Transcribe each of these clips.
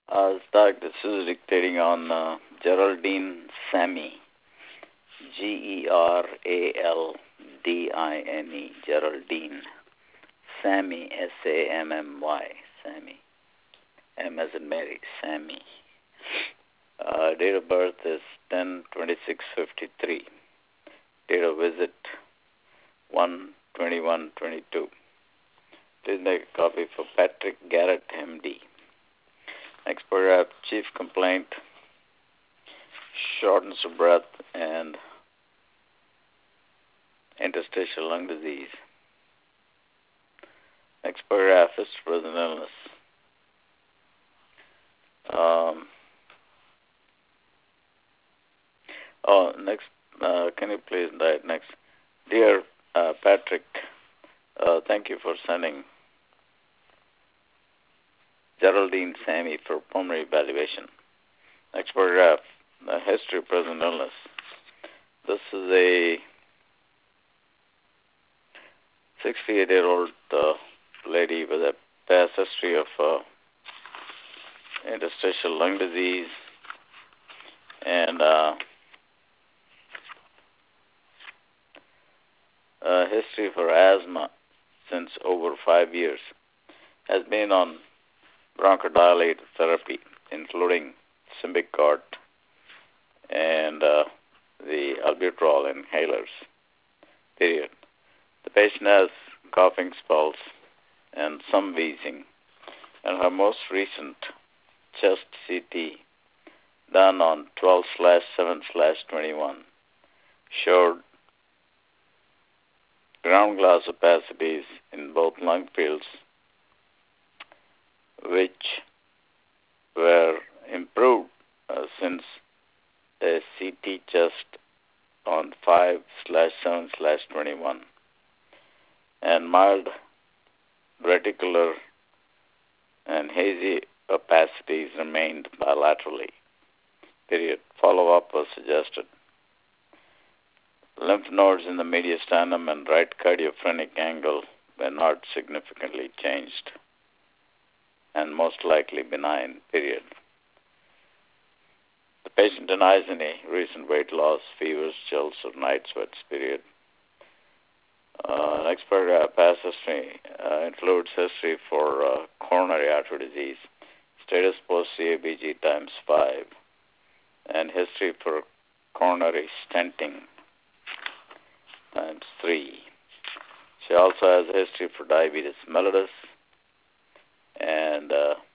Stark, this is dictating on Geraldine Sammy, Geraldine, Geraldine Sammy, Sammy, Sammy, M as in Mary, Sammy. Date of birth is 10/26/53. Date of visit 1/21/22. Please make a copy for Patrick Garrett, MD. Next paragraph, chief complaint, shortness of breath and interstitial lung disease. Next paragraph is present illness. Next, can you please write next? Dear Patrick, thank you for sending Geraldine Sammy for pulmonary evaluation. Next paragraph, history of present illness. This is a 68-year-old lady with a past history of interstitial lung disease and history for asthma since over 5 years. Has been on bronchodilator therapy, including Symbicort and the albuterol inhalers. Period. The patient has coughing spells and some wheezing, and her most recent chest CT, done on 12/7/21, showed ground glass opacities in both lung fields, which were improved since a CT chest on 5/7/21, and mild reticular and hazy opacities remained bilaterally. Period. Follow-up was suggested. Lymph nodes in the mediastinum and right cardiophrenic angle were not significantly changed and most likely benign. Period. The patient denies any recent weight loss, fevers, chills, or night sweats. Period. Next paragraph, past history includes history for coronary artery disease, status post CABG times 5, and history for coronary stenting times 3. She also has a history for diabetes mellitus and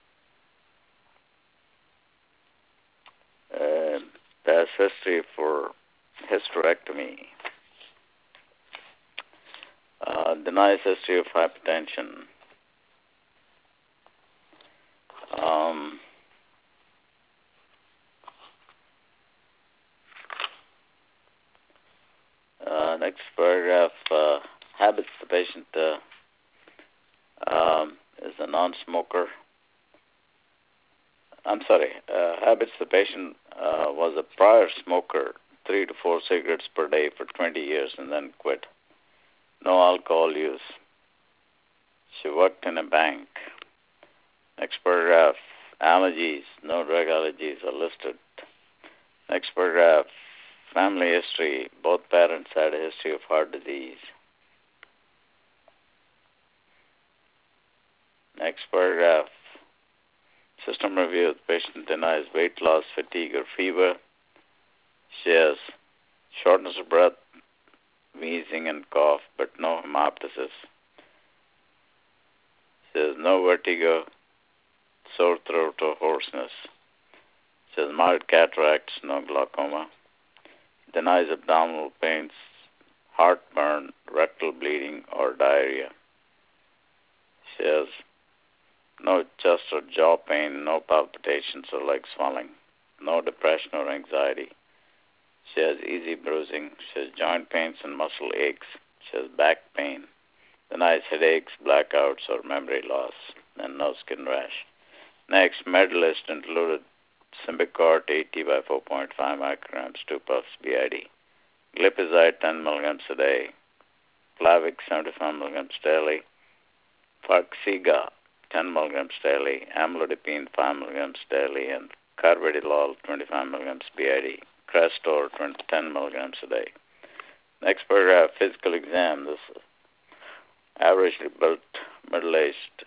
past history for hysterectomy. Denies history of hypertension. Next paragraph, habits. The patient is a non-smoker. Habits. The patient was a prior smoker, 3 to 4 cigarettes per day for 20 years and then quit. No alcohol use. She worked in a bank. Next paragraph, allergies. No drug allergies are listed. Next paragraph, family history. Both parents had a history of heart disease. Next paragraph, system review. The patient denies weight loss, fatigue, or fever. She has shortness of breath, wheezing, and cough, but no hemoptysis. She has no vertigo, sore throat, or hoarseness. She has mild cataracts, no glaucoma. Denies abdominal pains, heartburn, rectal bleeding, or diarrhea. She has no chest or jaw pain, no palpitations or leg swelling, no depression or anxiety. She has easy bruising. She has joint pains and muscle aches. She has back pain. Denies headaches, blackouts, or memory loss, and no skin rash. Next, med list included Symbicort 80 by 4.5 micrograms, 2 puffs BID. Glipizide 10 milligrams a day. Plavix 75 milligrams daily. Farxiga 10 milligrams daily, amlodipine 5 milligrams daily, and carvedilol 25 milligrams BID, Crestor 10 milligrams a day. Next paragraph, physical exam. This averagely built, middle-aged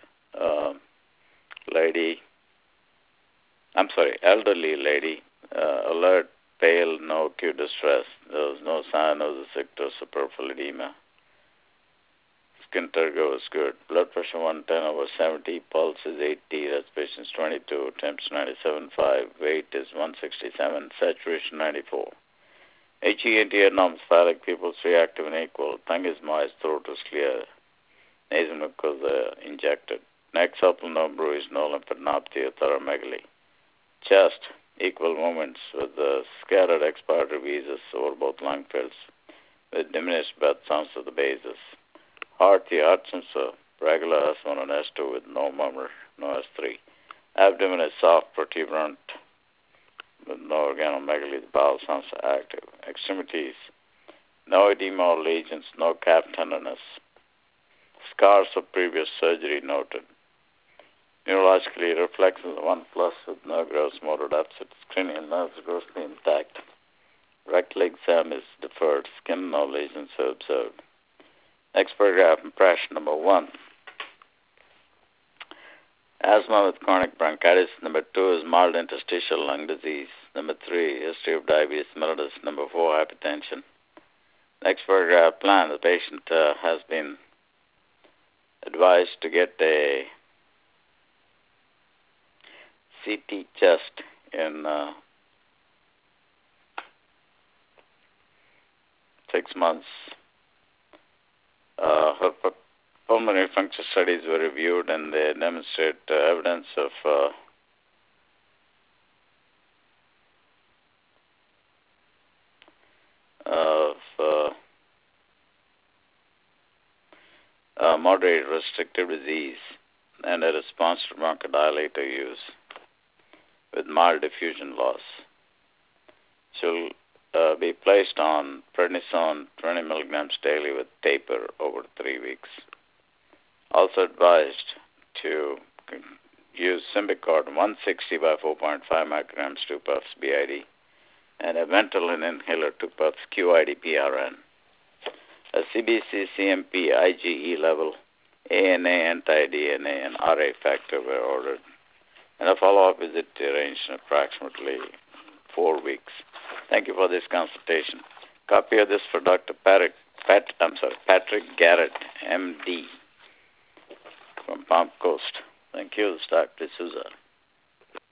elderly lady, alert, pale, no acute distress. There was no sign of the ictus or peripheral edema. Skin turgor was good. Blood pressure 110/70, pulse is 80, respiration is 22, temps 97.5, weight is 167, saturation 94. HEAT atmospheric, pupils reactive and equal. Tongue is moist, throat is clear. Nasal mucosa injected. Neck supple, no bruise, no lymphadenopathy or thoramegaly. Chest, equal movements with scattered expiratory wheezes over both lung fields with diminished breath sounds at the bases. Heart, the heart sensor, regular S1 and S2 with no murmur, no S3. Abdomen is soft, protuberant, with no organomegaly, the bowel sounds are active. Extremities, no edema or lesions, no calf tenderness. Scars of previous surgery noted. Neurologically, reflexes 1+ with no gross motor deficit. Cranial nerves grossly intact. Rectal exam is deferred. Skin no lesions are observed. Next paragraph, impression number 1. Asthma with chronic bronchitis. Number 2 is mild interstitial lung disease. Number 3, history of diabetes mellitus. Number 4, hypertension. Next paragraph, plan. The patient has been advised to get a CT chest in 6 months. Her pulmonary function studies were reviewed and they demonstrate evidence of moderate restrictive disease and a response to bronchodilator use with mild diffusion loss. She'll be placed on prednisone 20 milligrams daily with taper over 3 weeks. Also advised to use Symbicort 160/4.5 micrograms 2 puffs BID and a Ventolin inhaler 2 puffs QID PRN. A CBC CMP IgE level, ANA anti-DNA and RA factor were ordered, and a follow-up visit arranged in approximately 4 weeks. Thank you for this consultation. Copy of this for Dr. Patrick Garrett, MD, from Palm Coast. Thank you, Dr. D'Souza.